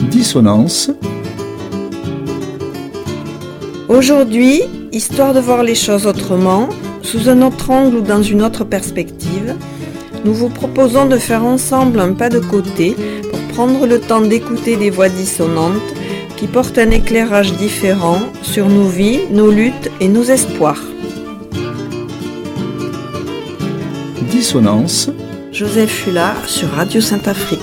Dissonance. Aujourd'hui, histoire de voir les choses autrement, sous un autre angle ou dans une autre perspective, nous vous proposons de faire ensemble un pas de côté pour prendre le temps d'écouter des voix dissonantes qui portent un éclairage différent sur nos vies, nos luttes et nos espoirs. Dissonance. Joseph Fullard sur Radio Sainte-Afrique.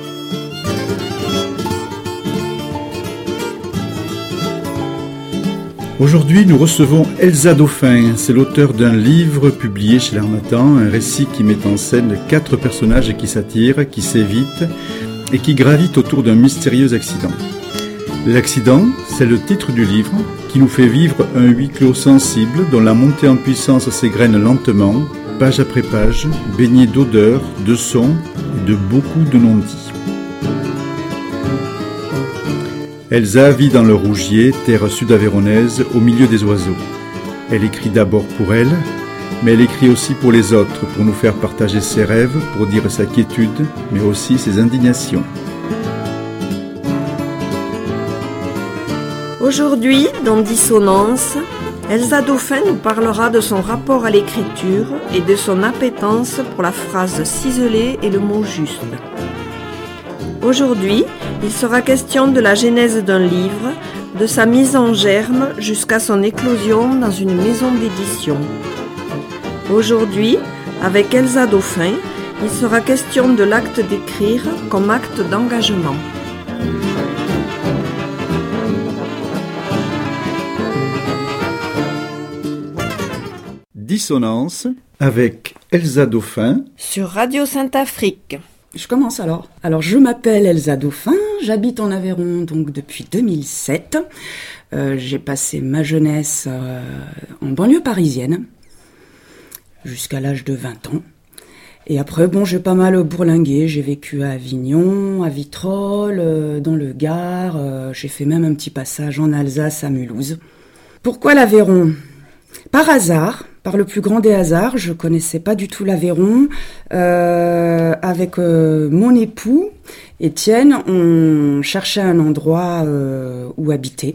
Aujourd'hui, nous recevons Elsa Dauphin. C'est l'auteur d'un livre publié chez l'Harmattan, un récit qui met en scène 4 personnages qui s'attirent, qui s'évitent et qui gravitent autour d'un mystérieux accident. L'accident, c'est le titre du livre, qui nous fait vivre un huis clos sensible dont la montée en puissance s'égrène lentement, page après page, baigné d'odeurs, de sons et de beaucoup de non-dits. Elsa vit dans le Rougier, terre sud-aveyronnaise, au milieu des oiseaux. Elle écrit d'abord pour elle, mais elle écrit aussi pour les autres, pour nous faire partager ses rêves, pour dire sa quiétude, mais aussi ses indignations. Aujourd'hui, dans Dissonance, Elsa Dauphin nous parlera de son rapport à l'écriture et de son appétence pour la phrase ciselée et le mot juste. Aujourd'hui, il sera question de la genèse d'un livre, de sa mise en germe jusqu'à son éclosion dans une maison d'édition. Aujourd'hui, avec Elsa Dauphin, il sera question de l'acte d'écrire comme acte d'engagement. Dissonance avec Elsa Dauphin Sur Radio Sainte-Afrique. Je commence alors. Alors, je m'appelle Elsa Dauphin, j'habite en Aveyron donc depuis 2007. J'ai passé ma jeunesse en banlieue parisienne, jusqu'à l'âge de 20 ans. Et après, j'ai pas mal bourlingué. J'ai vécu à Avignon, à Vitrolles, dans le Gard. J'ai fait même un petit passage en Alsace, à Mulhouse. Pourquoi l'Aveyron ? Par hasard, par le plus grand des hasards, je connaissais pas du tout l'Aveyron. Avec mon époux, Étienne, on cherchait un endroit où habiter.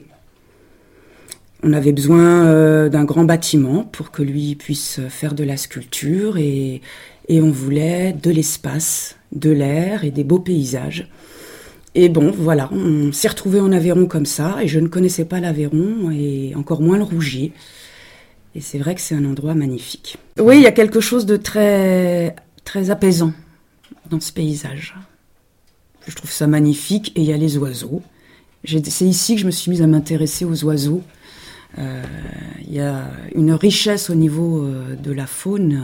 On avait besoin d'un grand bâtiment pour que lui puisse faire de la sculpture et on voulait de l'espace, de l'air et des beaux paysages. Et voilà, on s'est retrouvés en Aveyron comme ça et je ne connaissais pas l'Aveyron et encore moins le Rougier. Et c'est vrai que c'est un endroit magnifique. Oui, il y a quelque chose de très, très apaisant dans ce paysage. Je trouve ça magnifique et il y a les oiseaux. C'est ici que je me suis mise à m'intéresser aux oiseaux. Il y a une richesse au niveau de la faune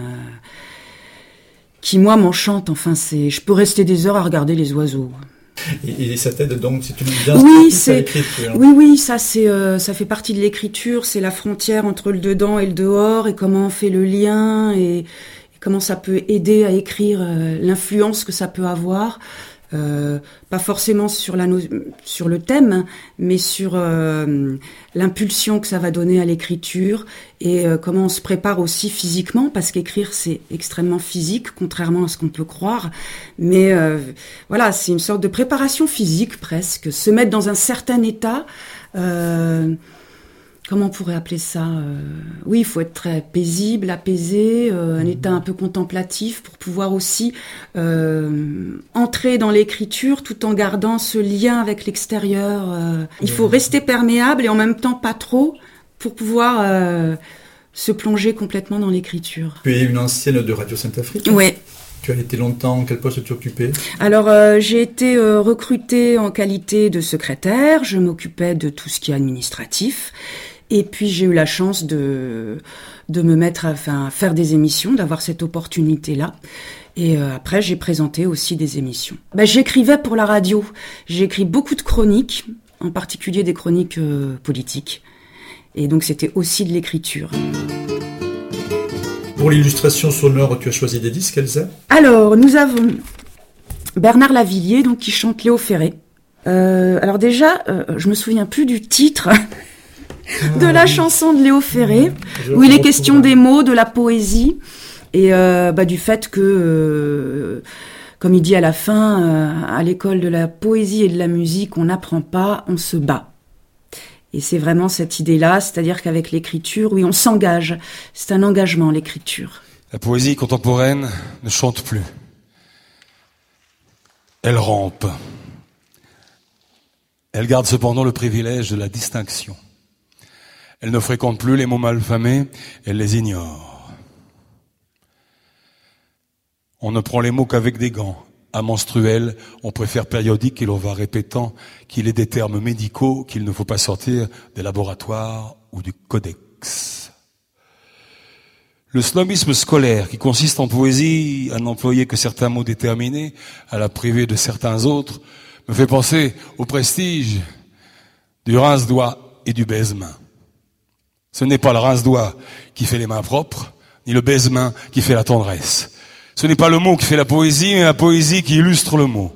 qui, moi, m'enchante. Enfin, je peux rester des heures à regarder les oiseaux. Et ça t'aide donc, c'est une évidence à l'écriture. Oui, ça fait partie de l'écriture, c'est la frontière entre le dedans et le dehors, et comment on fait le lien, et comment ça peut aider à écrire, l'influence que ça peut avoir, pas forcément sur le thème, mais sur l'impulsion que ça va donner à l'écriture, et comment on se prépare aussi physiquement, parce qu'écrire c'est extrêmement physique, contrairement à ce qu'on peut croire, mais voilà, c'est une sorte de préparation physique presque, se mettre dans un certain état, comment on pourrait appeler ça ? Oui, il faut être très paisible, apaisé, un état un peu contemplatif pour pouvoir aussi entrer dans l'écriture tout en gardant ce lien avec l'extérieur. Il faut rester perméable et en même temps pas trop pour pouvoir se plonger complètement dans l'écriture. Tu es une ancienne de Radio Sainte-Afrique ? Oui. Tu as été longtemps, quel poste tu occupais ? Alors, j'ai été recrutée en qualité de secrétaire, je m'occupais de tout ce qui est administratif. Et puis j'ai eu la chance de me mettre à faire des émissions, d'avoir cette opportunité-là. Et après, j'ai présenté aussi des émissions. J'écrivais pour la radio. J'ai écrit beaucoup de chroniques, en particulier des chroniques politiques. Et donc c'était aussi de l'écriture. Pour l'illustration sonore, tu as choisi des disques, Elsa ? Alors, nous avons Bernard Lavilliers, donc, qui chante Léo Ferré. Alors déjà, je me souviens plus du titre de la chanson de Léo Ferré, où il est question des mots, de la poésie, et du fait que Comme il dit à la fin, à l'école de la poésie et de la musique, on n'apprend pas, on se bat. Et c'est vraiment cette idée-là, c'est-à-dire qu'avec l'écriture, oui, on s'engage. C'est un engagement, l'écriture. La poésie contemporaine ne chante plus. Elle rampe. Elle garde cependant le privilège de la distinction. Elle ne fréquente plus les mots malfamés, elle les ignore. On ne prend les mots qu'avec des gants. À menstruel, on préfère périodique et l'on va répétant qu'il est des termes médicaux qu'il ne faut pas sortir des laboratoires ou du codex. Le snobisme scolaire, qui consiste en poésie à n'employer que certains mots déterminés, à la priver de certains autres, me fait penser au prestige du rince-doigt et du baise-main. Ce n'est pas le rince-doigt qui fait les mains propres, ni le baise-main qui fait la tendresse. Ce n'est pas le mot qui fait la poésie, mais la poésie qui illustre le mot.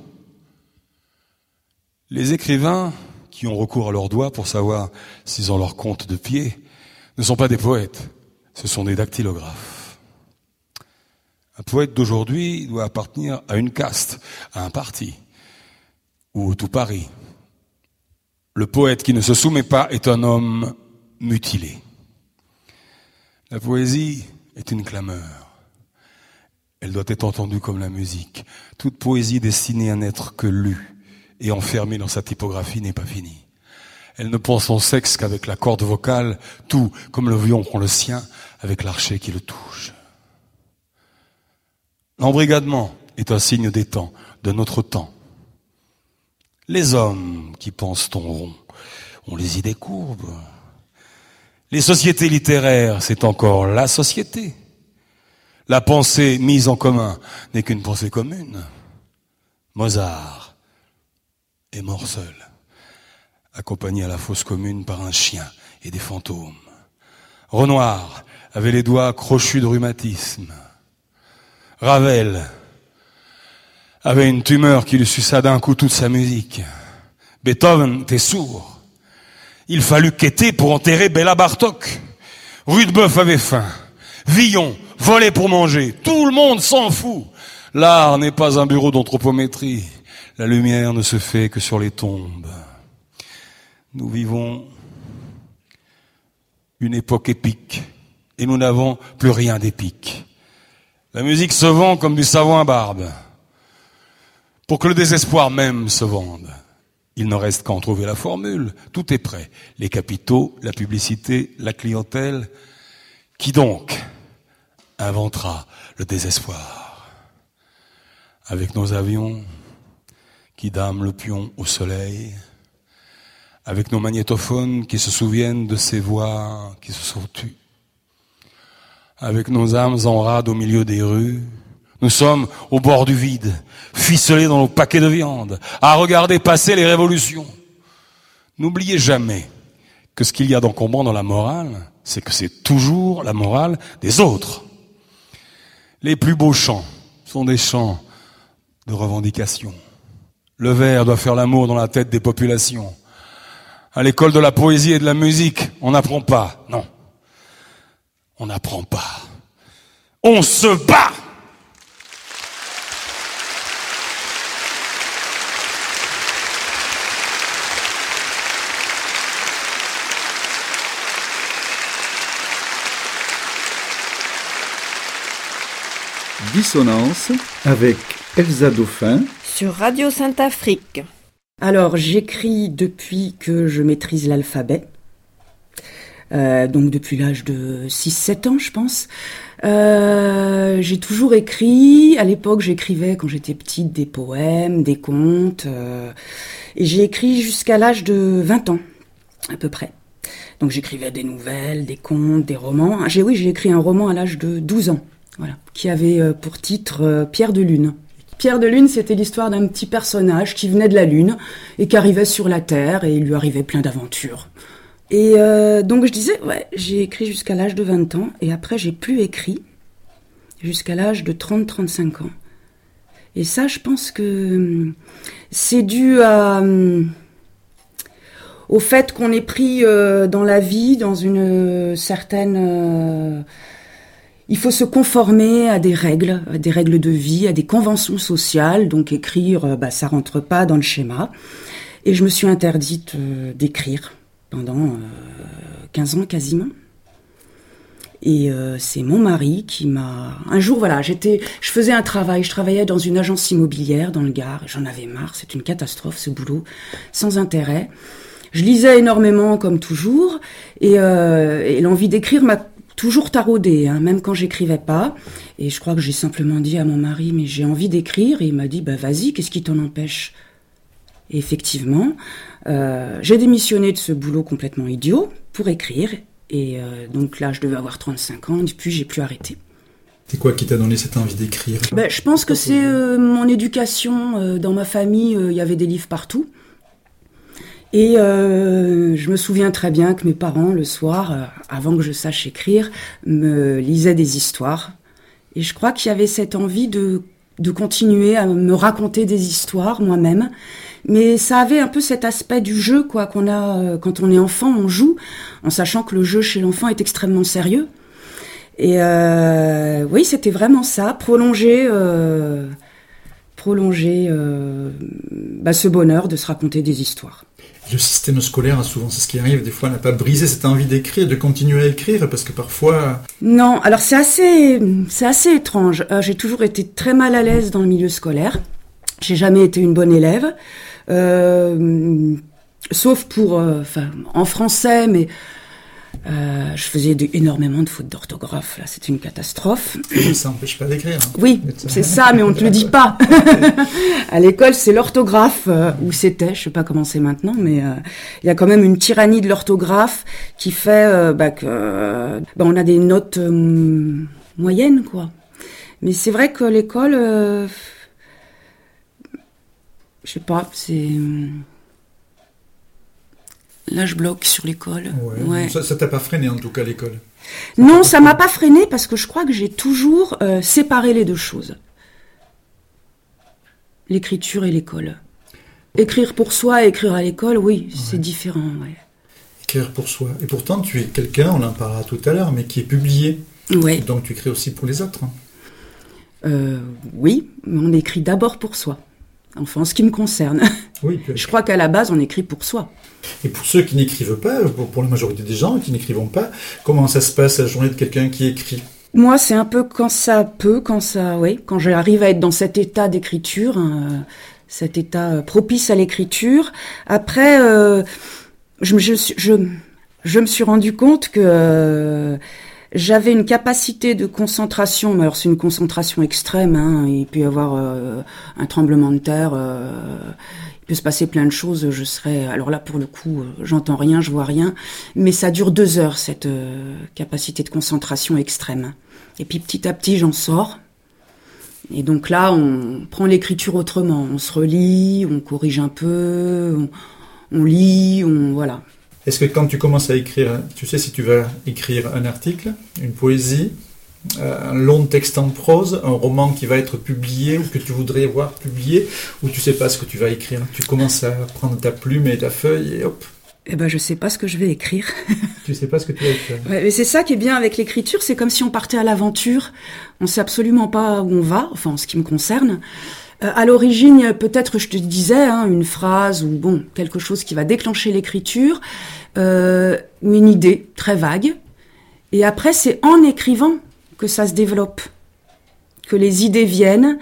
Les écrivains qui ont recours à leurs doigts pour savoir s'ils ont leur compte de pied ne sont pas des poètes, ce sont des dactylographes. Un poète d'aujourd'hui doit appartenir à une caste, à un parti, ou au tout Paris. Le poète qui ne se soumet pas est un homme mutilé. La poésie est une clameur. Elle doit être entendue comme la musique. Toute poésie destinée à n'être que lue et enfermée dans sa typographie n'est pas finie. Elle ne prend son sexe qu'avec la corde vocale, tout comme le violon prend le sien avec l'archet qui le touche. L'embrigadement est un signe des temps, de notre temps. Les hommes qui pensent en rond ont les idées courbes. Les sociétés littéraires, c'est encore la société. La pensée mise en commun n'est qu'une pensée commune. Mozart est mort seul, accompagné à la fosse commune par un chien et des fantômes. Renoir avait les doigts crochus de rhumatisme. Ravel avait une tumeur qui lui suça d'un coup toute sa musique. Beethoven était sourd. Il fallut quêter pour enterrer Béla Bartok. Rudebeuf avait faim. Villon volait pour manger. Tout le monde s'en fout. L'art n'est pas un bureau d'anthropométrie. La lumière ne se fait que sur les tombes. Nous vivons une époque épique et nous n'avons plus rien d'épique. La musique se vend comme du savon à barbe. Pour que le désespoir même se vende, il ne reste qu'à en trouver la formule. Tout est prêt. Les capitaux, la publicité, la clientèle. Qui donc inventera le désespoir? Avec nos avions qui dament le pion au soleil, avec nos magnétophones qui se souviennent de ces voix qui se sont tues, avec nos âmes en rade au milieu des rues, nous sommes au bord du vide, ficelés dans nos paquets de viande, à regarder passer les révolutions. N'oubliez jamais que ce qu'il y a d'encombrant dans la morale, c'est que c'est toujours la morale des autres. Les plus beaux chants sont des chants de revendication. Le vers doit faire l'amour dans la tête des populations. À l'école de la poésie et de la musique, on n'apprend pas. Non, on n'apprend pas. On se bat. Dissonance avec Elsa Dauphin Sur Radio Sainte-Afrique. Alors, j'écris depuis que je maîtrise l'alphabet. Donc depuis l'âge de 6-7 ans, je pense. J'ai toujours écrit. À l'époque, j'écrivais, quand j'étais petite, des poèmes, des contes. Et j'ai écrit jusqu'à l'âge de 20 ans, à peu près. Donc j'écrivais des nouvelles, des contes, des romans. J'ai écrit un roman à l'âge de 12 ans. Voilà, qui avait pour titre Pierre de Lune. Pierre de Lune, c'était l'histoire d'un petit personnage qui venait de la Lune et qui arrivait sur la Terre et il lui arrivait plein d'aventures. Et donc je disais, j'ai écrit jusqu'à l'âge de 20 ans et après j'ai plus écrit jusqu'à l'âge de 30-35 ans. Et ça, je pense que c'est dû au fait qu'on est pris dans la vie, dans une certaine... il faut se conformer à des règles de vie, à des conventions sociales. Donc écrire, ça rentre pas dans le schéma. Et je me suis interdite d'écrire pendant 15 ans quasiment. Et c'est mon mari qui m'a... Un jour, voilà, je travaillais dans une agence immobilière dans le Gard. J'en avais marre, c'est une catastrophe ce boulot, sans intérêt. Je lisais énormément comme toujours, et l'envie d'écrire m'a toujours taraudée, même quand j'écrivais pas. Et je crois que j'ai simplement dit à mon mari, mais j'ai envie d'écrire, et il m'a dit, vas-y, qu'est-ce qui t'en empêche ? Et effectivement, j'ai démissionné de ce boulot complètement idiot pour écrire. Et donc là, je devais avoir 35 ans, depuis j'ai plus arrêté. C'est quoi qui t'a donné cette envie d'écrire ? Je pense que c'est mon éducation. Dans ma famille, il y avait des livres partout. Et je me souviens très bien que mes parents, le soir, avant que je sache écrire, me lisaient des histoires. Et je crois qu'il y avait cette envie de continuer à me raconter des histoires moi-même. Mais ça avait un peu cet aspect du jeu, quoi, qu'on a quand on est enfant, on joue, en sachant que le jeu chez l'enfant est extrêmement sérieux. Et oui, c'était vraiment ça, prolonger ce bonheur de se raconter des histoires. Le système scolaire, souvent, c'est ce qui arrive. Des fois, n'a pas brisé cette envie d'écrire, de continuer à écrire, parce que parfois... Non, alors c'est assez étrange. J'ai toujours été très mal à l'aise dans le milieu scolaire. J'ai jamais été une bonne élève, sauf en français, mais je faisais énormément de fautes d'orthographe. Là, c'était une catastrophe. Ça n'empêche pas d'écrire. Oui, c'est ça, mais on ne te le dit pas. À l'école, c'est l'orthographe, où c'était, je sais pas comment c'est maintenant, mais il y a quand même une tyrannie de l'orthographe qui fait on a des notes moyennes, quoi. Mais c'est vrai que l'école... je sais pas, c'est... Là, je bloque sur l'école. Ouais. Ça t'a pas freiné, en tout cas, l'école? Non, ça m'a pas freiné parce que je crois que j'ai toujours séparé les deux choses. L'écriture et l'école. Écrire pour soi et écrire à l'école, oui, c'est différent, ouais. Écrire pour soi. Et pourtant, tu es quelqu'un, on en parlera tout à l'heure, mais qui est publié. Ouais. Donc, tu écris aussi pour les autres. Oui, mais on écrit d'abord pour soi. Enfin, en ce qui me concerne. Oui, je crois qu'à la base, on écrit pour soi. Et pour ceux qui n'écrivent pas, pour la majorité des gens qui n'écrivent pas, comment ça se passe la journée de quelqu'un qui écrit? Moi, c'est un peu quand j'arrive à être dans cet état d'écriture, cet état propice à l'écriture. Après, je me suis rendu compte que j'avais une capacité de concentration, mais alors c'est une concentration extrême, il peut y avoir un tremblement de terre, il peut se passer plein de choses, alors là pour le coup, j'entends rien, je vois rien, mais ça dure 2 heures cette capacité de concentration extrême. Et puis petit à petit j'en sors, et donc là on prend l'écriture autrement, on se relit, on corrige un peu, on lit, voilà. Est-ce que quand tu commences à écrire, tu sais si tu vas écrire un article, une poésie, un long texte en prose, un roman qui va être publié ou que tu voudrais voir publié, ou tu sais pas ce que tu vas écrire? Tu commences à prendre ta plume et ta feuille et hop. Eh ben, je sais pas ce que je vais écrire. Tu sais pas ce que tu vas écrire. Ouais, mais c'est ça qui est bien avec l'écriture, c'est comme si on partait à l'aventure. On sait absolument pas où on va, enfin en ce qui me concerne. À l'origine, peut-être je te disais une phrase ou quelque chose qui va déclencher l'écriture, une idée très vague. Et après, c'est en écrivant que ça se développe, que les idées viennent.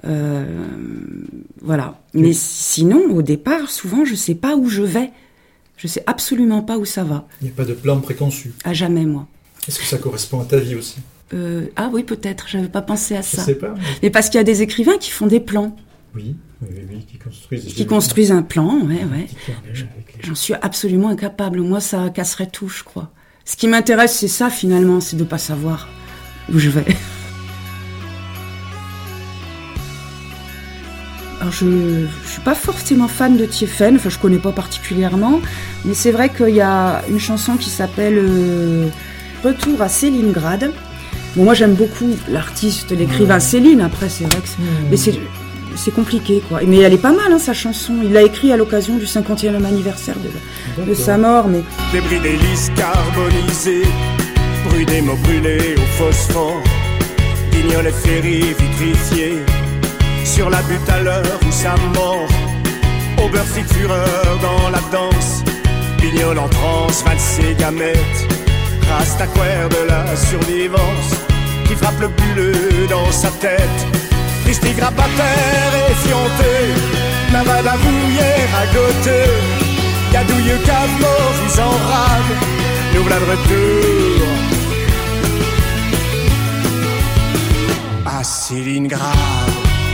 Voilà. Mais sinon, au départ, souvent, je sais pas où je vais. Je sais absolument pas où ça va. Il n'y a pas de plan préconçu. À jamais, moi. Est-ce que ça correspond à ta vie aussi? Ah oui, peut-être, j'avais pas pensé à ça. Je sais pas. Mais parce qu'il y a des écrivains qui font des plans. Oui, qui construisent. Qui construisent un plan, ouais. J'en suis absolument incapable. Moi, ça casserait tout, je crois. Ce qui m'intéresse, c'est ça, finalement, c'est de pas savoir où je vais. Alors, je suis pas forcément fan de Thiéphène, enfin, je connais pas particulièrement, mais c'est vrai qu'il y a une chanson qui s'appelle Retour à Célingrad. Bon, moi, j'aime beaucoup l'artiste, l'écrivain Céline, après, c'est vrai que mais c'est compliqué, quoi. Mais elle est pas mal, sa chanson. Il l'a écrit à l'occasion du 50e anniversaire de sa mort, mais... Débris d'hélices carbonisés, bruit des mots brûlés au phosphore, Guignol et Ferry vitrifiés sur la butte à l'heure où sa mort. Au beurre fric fureur dans la danse, Guignol en transe, valse et gamette, Rastaquaire de la survivance qui frappe le bulleux dans sa tête. Christy grabataire effianté, Navale à bouillère à goûter, Gadouilleux cave mort, ils en rame, nous voilà de retour à Stalingrad.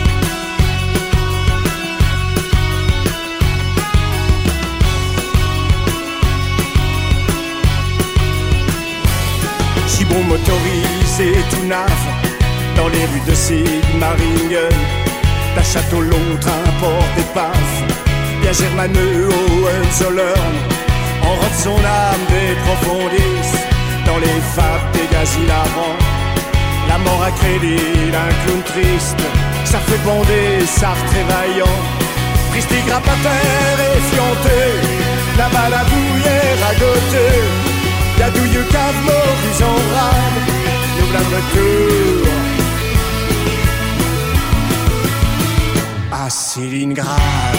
Gibon motorisé tout nave dans les rues de Sigmaringen, d'un château l'autre un port d'épave, bien germaneux au Hohenzollern, en rote son âme des profondis, dans les vapes des gaz hilarants. La mort à crédit d'un clown triste, ça fait bonder Sartre vaillant. Christy grabataire effianté, Navale à bouillère à goûter, Gadouilleux cave mort, ils en rame, nous voilà de retour à Stalingrad.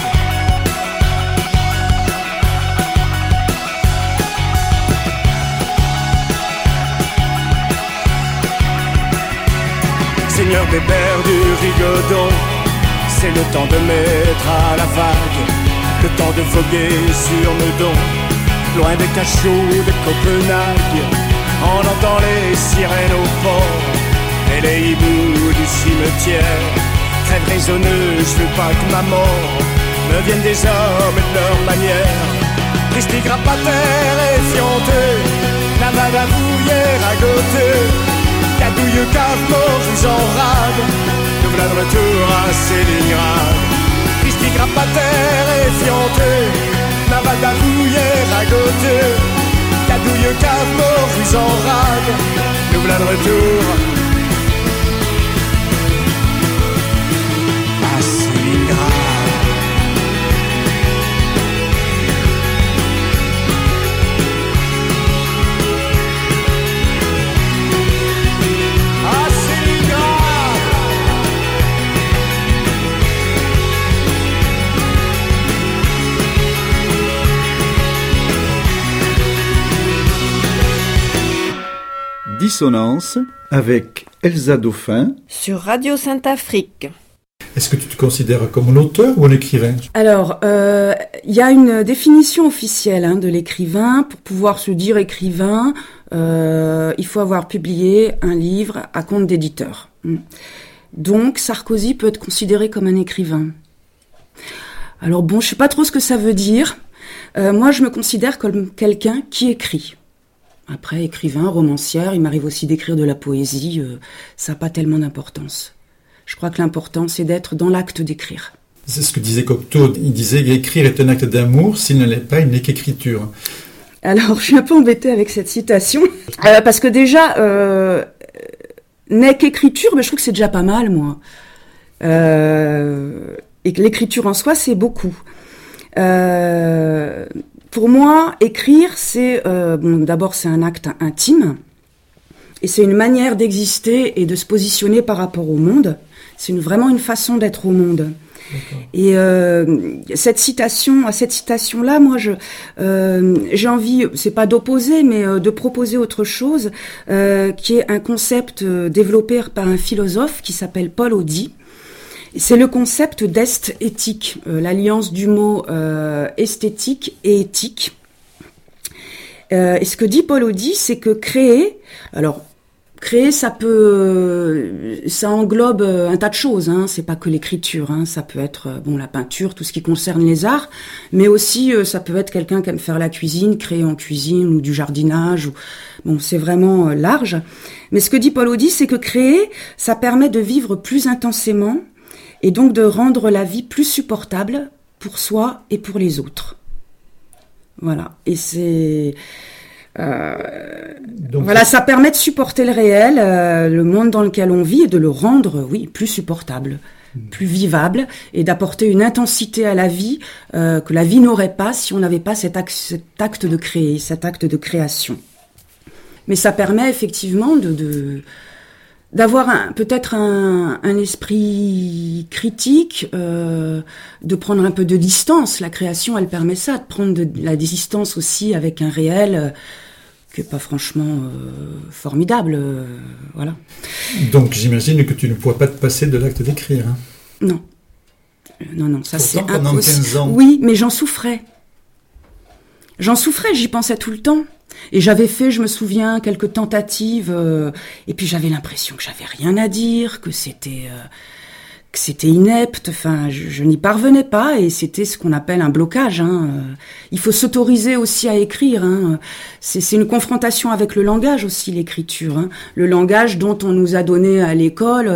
Seigneur Bébert du Rigaudon, c'est le temps de mettre à la vague, le temps de voguer sur Meudon, loin des cachots de Copenhague. On entend les sirènes au port et les hiboux du cimetière. Crève raisonneux, je veux pas que ma mort me vienne des hommes et de leur manière. Christy grabataire effianté, Navale à bouillère à goûter, Gadouilleux cave mort, ils en rade, nous voilà de retour à Stalingrad. Christy grabataire effianté, Navale à bouillère à goûter, Gadouilleux cave mort, ils en rade, nous voilà de retour à Stalingrad. Dissonance avec Elsa Dauphin sur Radio Sainte-Afrique. Est-ce que tu te considères comme un auteur ou un écrivain ? Alors, il y a une définition officielle de l'écrivain. Pour pouvoir se dire écrivain, il faut avoir publié un livre à compte d'éditeur. Donc, Sarkozy peut être considéré comme un écrivain. Alors bon, je sais pas trop ce que ça veut dire. Moi, je me considère comme quelqu'un qui écrit. Après, écrivain, romancière, il m'arrive aussi d'écrire de la poésie, ça n'a pas tellement d'importance. Je crois que l'important, c'est d'être dans l'acte d'écrire. C'est ce que disait Cocteau, il disait qu'écrire est un acte d'amour, s'il ne l'est pas, il n'est qu'écriture. Alors, je suis un peu embêtée avec cette citation, parce que déjà, n'est qu'écriture, mais je trouve que c'est déjà pas mal, moi. Et que l'écriture en soi, c'est beaucoup. Pour moi, écrire, c'est d'abord c'est un acte intime et c'est une manière d'exister et de se positionner par rapport au monde. C'est vraiment une façon d'être au monde. D'accord. Et à cette citation-là, moi, j'ai envie, c'est pas d'opposer, mais de proposer autre chose, qui est un concept développé par un philosophe qui s'appelle Paul Audy. C'est le concept d'esthétique, l'alliance du mot esthétique et éthique. Et ce que dit Paul Audy, c'est que créer, ça englobe un tas de choses. C'est pas que l'écriture, ça peut être la peinture, tout ce qui concerne les arts, mais aussi ça peut être quelqu'un qui aime faire la cuisine, créer en cuisine ou du jardinage. C'est vraiment large. Mais ce que dit Paul Audy, c'est que créer, ça permet de vivre plus intensément. Et donc de rendre la vie plus supportable pour soi et pour les autres. Voilà. Et c'est... ça permet de supporter le réel, le monde dans lequel on vit, et de le rendre, plus supportable, plus vivable, et d'apporter une intensité à la vie que la vie n'aurait pas si on n'avait pas cet acte de créer, cet acte de création. Mais ça permet effectivement d'avoir peut-être un esprit critique, de prendre un peu de distance. La création, elle permet ça, de prendre de la distance aussi avec un réel qui n'est pas franchement formidable. Voilà. Donc j'imagine que tu ne pourras pas te passer de l'acte d'écrire. Hein. Non. Non, ça c'est pendant impossible. 15 ans. Oui, mais j'en souffrais. J'y pensais tout le temps. Et j'avais fait, je me souviens, quelques tentatives, et puis j'avais l'impression que j'avais rien à dire, que c'était inepte, enfin, je n'y parvenais pas, et c'était ce qu'on appelle un blocage. Hein. Il faut s'autoriser aussi à écrire. Hein. C'est une confrontation avec le langage aussi, l'écriture. Hein. Le langage dont on nous a donné à l'école...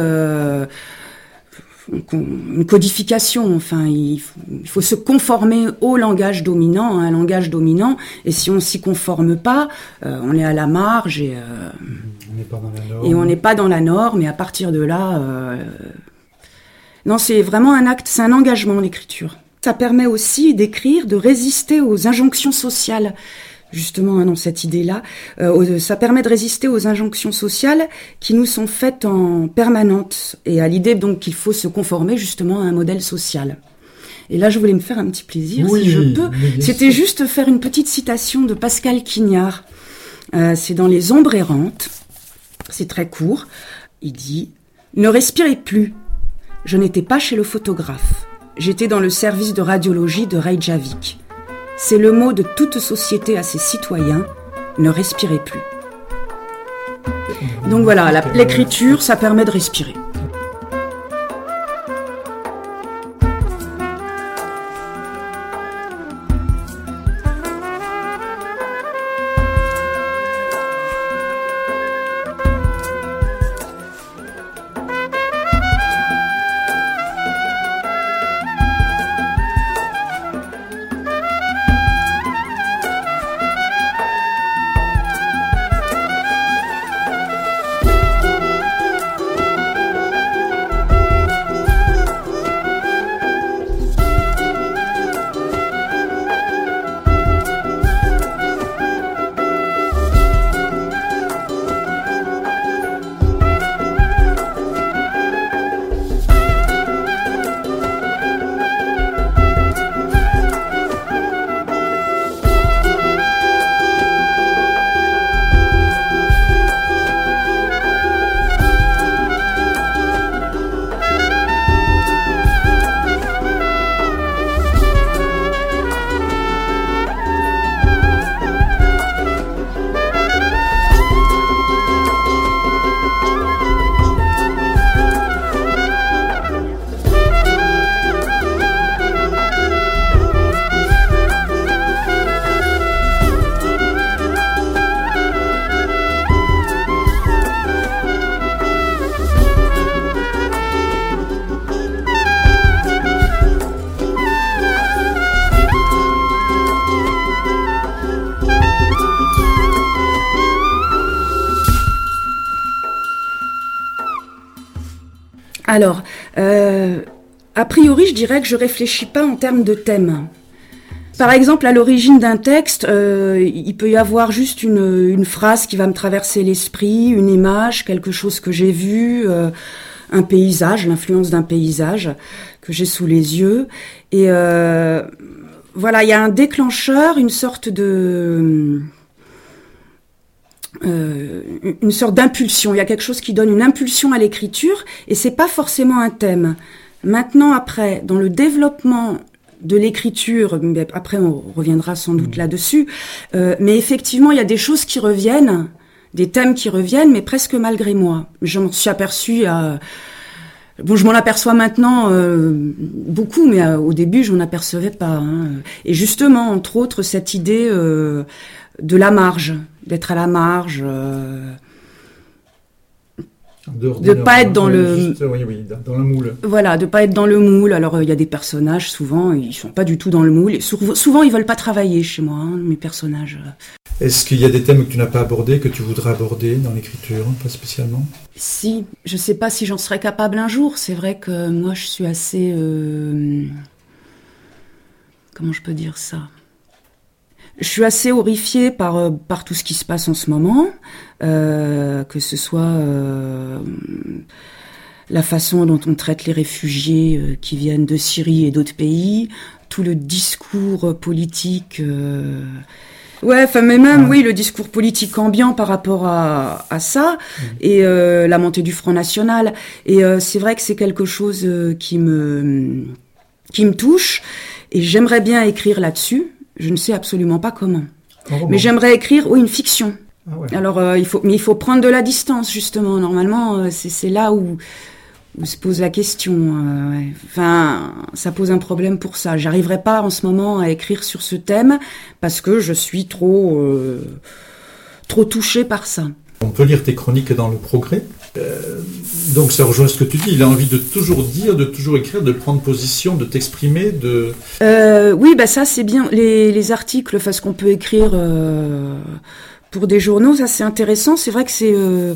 une codification, enfin, il faut se conformer au langage dominant, un langage dominant, et si on s'y conforme pas, on est à la marge et on n'est pas dans la norme. Et on n'est pas dans la norme, et à partir de là, non, c'est vraiment un acte, c'est un engagement, l'écriture. Ça permet aussi d'écrire, de résister aux injonctions sociales. Justement, dans cette idée-là, ça permet de résister aux injonctions sociales qui nous sont faites en permanence et à l'idée donc qu'il faut se conformer justement à un modèle social. Et là, je voulais me faire un petit plaisir, oui, si je peux. C'était juste faire une petite citation de Pascal Quignard. C'est dans Les Ombres errantes. C'est très court. Il dit « Ne respirez plus. Je n'étais pas chez le photographe. J'étais dans le service de radiologie de Reykjavik. C'est le mot de toute société à ses citoyens, ne respirez plus. » Donc voilà, l'écriture, ça permet de respirer. Alors, a priori, je dirais que je réfléchis pas en termes de thème. Par exemple, à l'origine d'un texte, il peut y avoir juste une phrase qui va me traverser l'esprit, une image, quelque chose que j'ai vu, un paysage, l'influence d'un paysage que j'ai sous les yeux. Et voilà, il y a un déclencheur, une sorte d'impulsion. Il y a quelque chose qui donne une impulsion à l'écriture, et c'est pas forcément un thème. Maintenant, après, dans le développement de l'écriture, après on reviendra sans doute là-dessus, mais effectivement, il y a des choses qui reviennent, des thèmes qui reviennent, mais presque malgré moi. J'en suis aperçue bon, je m'en aperçois maintenant beaucoup, mais au début, je m'en apercevais pas. Hein. Et justement, entre autres, cette idée de la marge, d'être à la marge, de pas être dans le... dans le moule. Voilà, de pas être dans le moule. Alors, il y a des personnages, souvent, ils sont pas du tout dans le moule. Et souvent, ils veulent pas travailler chez moi, hein, mes personnages. Est-ce qu'il y a des thèmes que tu n'as pas abordés, que tu voudrais aborder dans l'écriture, pas spécialement ? Si, je sais pas si j'en serais capable un jour. C'est vrai que moi, je suis assez... comment je peux dire ça ? Je suis assez horrifiée par tout ce qui se passe en ce moment, que ce soit la façon dont on traite les réfugiés qui viennent de Syrie et d'autres pays, tout le discours politique. Mais même, oui, le discours politique ambiant par rapport à ça, et la montée du Front National. Et c'est vrai que c'est quelque chose qui me touche, et j'aimerais bien écrire là-dessus. Je ne sais absolument pas comment. Mais j'aimerais écrire, une fiction. Ah ouais. Alors, il faut prendre de la distance, justement. Normalement, c'est là où se pose la question. Ouais. Enfin, ça pose un problème pour ça. J'arriverai pas en ce moment à écrire sur ce thème parce que je suis trop touchée par ça. On peut lire tes chroniques dans Le Progrès. Donc ça rejoint ce que tu dis. Il a envie de toujours dire, de toujours écrire, de prendre position, de t'exprimer, de... Oui, ça c'est bien. Les articles, ce qu'on peut écrire pour des journaux, ça c'est intéressant. C'est vrai que c'est...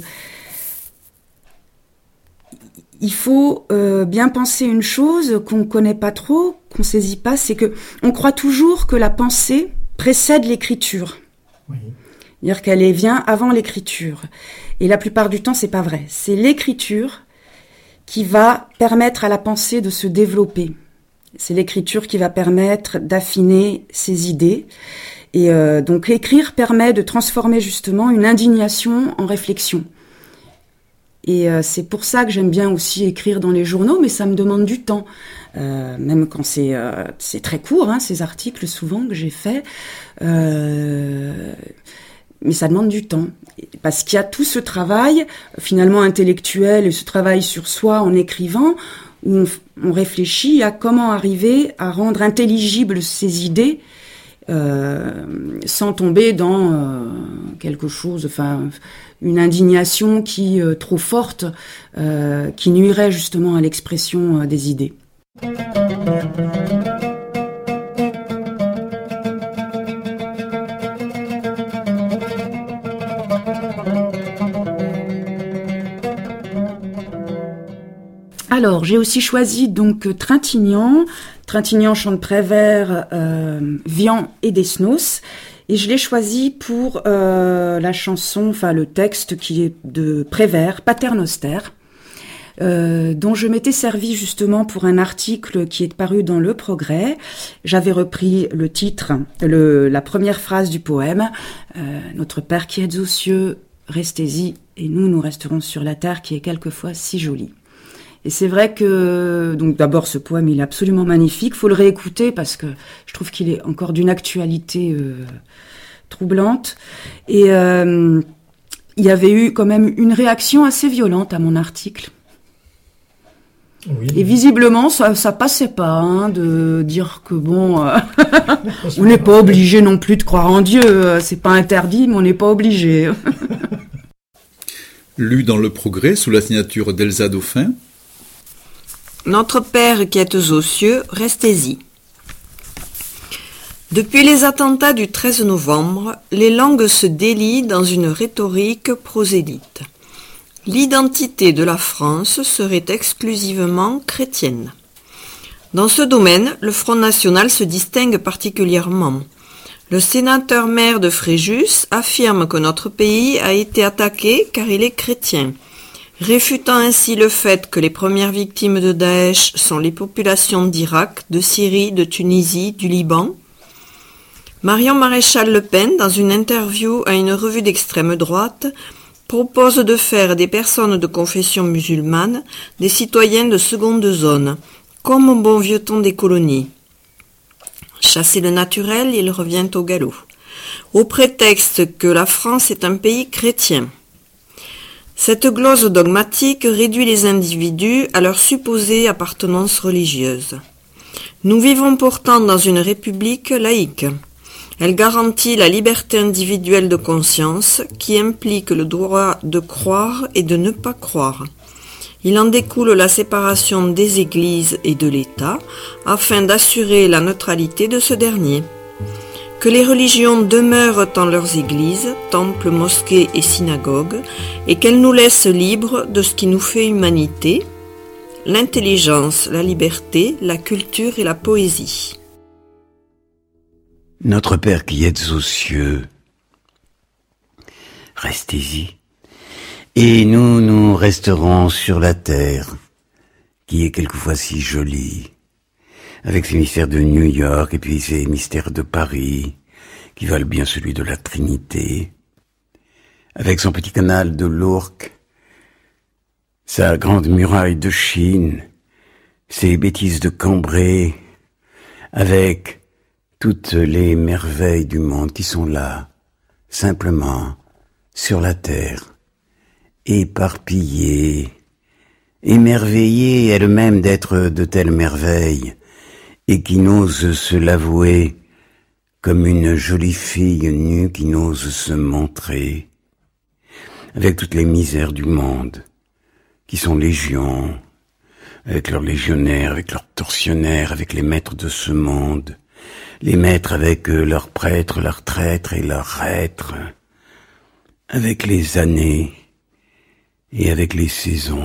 Il faut bien penser une chose qu'on ne connaît pas trop, qu'on ne saisit pas, c'est que on croit toujours que la pensée précède l'écriture. Oui. C'est-à-dire qu'elle vient avant l'écriture. Et la plupart du temps, c'est pas vrai. C'est l'écriture qui va permettre à la pensée de se développer. C'est l'écriture qui va permettre d'affiner ses idées. Et donc écrire permet de transformer justement une indignation en réflexion. Et c'est pour ça que j'aime bien aussi écrire dans les journaux, mais ça me demande du temps. Même quand c'est très court, ces articles souvent que j'ai faits. Mais ça demande du temps. Parce qu'il y a tout ce travail, finalement intellectuel, et ce travail sur soi en écrivant, où on réfléchit à comment arriver à rendre intelligibles ces idées, sans tomber dans quelque chose, une indignation qui trop forte, qui nuirait justement à l'expression des idées. Alors, j'ai aussi choisi donc Trintignant, chant de Prévert, Vian et Desnos. Et je l'ai choisi pour la chanson, le texte qui est de Prévert, Paternoster, dont je m'étais servi justement pour un article qui est paru dans Le Progrès. J'avais repris le titre, la première phrase du poème, Notre Père qui êtes aux cieux, restez-y, et nous resterons sur la terre qui est quelquefois si jolie. Et c'est vrai que, donc d'abord ce poème il est absolument magnifique, faut le réécouter parce que je trouve qu'il est encore d'une actualité troublante. Et il y avait eu quand même une réaction assez violente à mon article. Oui. Et visiblement ça passait pas, de dire que on n'est pas obligé non plus de croire en Dieu, c'est pas interdit mais on n'est pas obligé. Lu dans Le Progrès sous la signature d'Elsa Dauphin. Notre Père qui êtes aux cieux, restez-y. Depuis les attentats du 13 novembre, les langues se délient dans une rhétorique prosélyte. L'identité de la France serait exclusivement chrétienne. Dans ce domaine, le Front National se distingue particulièrement. Le sénateur maire de Fréjus affirme que notre pays a été attaqué car il est chrétien, réfutant ainsi le fait que les premières victimes de Daesh sont les populations d'Irak, de Syrie, de Tunisie, du Liban. Marion Maréchal Le Pen, dans une interview à une revue d'extrême droite, propose de faire des personnes de confession musulmane des citoyens de seconde zone, comme au bon vieux temps des colonies. Chasser le naturel, il revient au galop, au prétexte que la France est un pays chrétien. Cette glose dogmatique réduit les individus à leur supposée appartenance religieuse. Nous vivons pourtant dans une république laïque. Elle garantit la liberté individuelle de conscience qui implique le droit de croire et de ne pas croire. Il en découle la séparation des églises et de l'État afin d'assurer la neutralité de ce dernier. Que les religions demeurent dans leurs églises, temples, mosquées et synagogues, et qu'elles nous laissent libres de ce qui nous fait humanité, l'intelligence, la liberté, la culture et la poésie. Notre Père qui êtes aux cieux, restez-y, et nous resterons sur la terre, qui est quelquefois si jolie, avec ses mystères de New York et puis ses mystères de Paris, qui valent bien celui de la Trinité, avec son petit canal de l'Ourcq, sa grande muraille de Chine, ses bêtises de Cambrai, avec toutes les merveilles du monde qui sont là, simplement, sur la terre, éparpillées, émerveillées elles-mêmes d'être de telles merveilles, et qui n'osent se l'avouer comme une jolie fille nue qui n'ose se montrer, avec toutes les misères du monde, qui sont légions, avec leurs légionnaires, avec leurs tortionnaires, avec les maîtres de ce monde, les maîtres avec leurs prêtres, leurs traîtres et leurs reîtres, avec les années et avec les saisons,